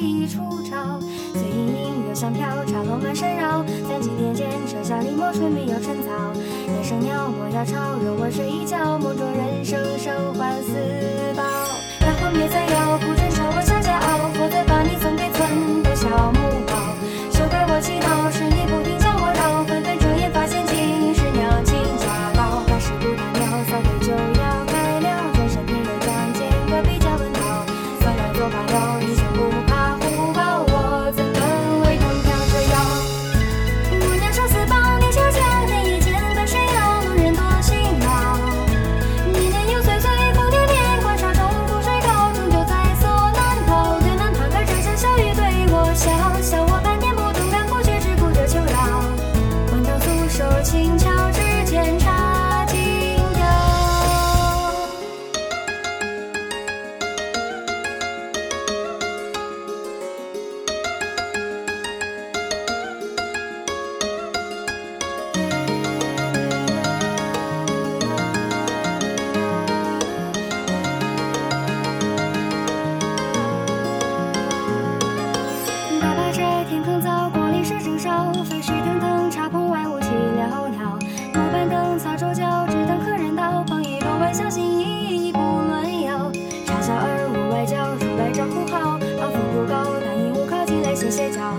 起出招，随意音乐香飘，茶楼满山绕，三更天间车下里陌春没有晨草，夜声袅莫要吵，容我睡一觉，梦中人生生还四宝，大荒别再要，不准手我小家傲，否则把你送给村的小木包，休怪我祈祷，是你不停将我绕，纷纷睁眼发现竟是娘亲驾到，百事不大妙，撒腿就要开了，转身偏又撞见隔壁家文涛，算了做罢了，英雄不怕虎豹，我怎能为他飘着腰？我娘生死报，你就将天一剑奔水绕，路人多辛劳。年年又岁岁，丰年年，关杀中苦水高，终究在所难逃。对门旁客这声笑语对我笑，笑我半年不懂干不觉只顾着求饶。换刀素手轻巧，指尖插金条。大巴寨天坑早，光里是正烧，飞絮腾腾，茶棚外雾气寥寥。木板灯擦桌角，只等客人到，捧一箩外小心翼翼不乱摇。茶小二无外交，入来招呼好，好风不高，但因无靠近来歇歇脚。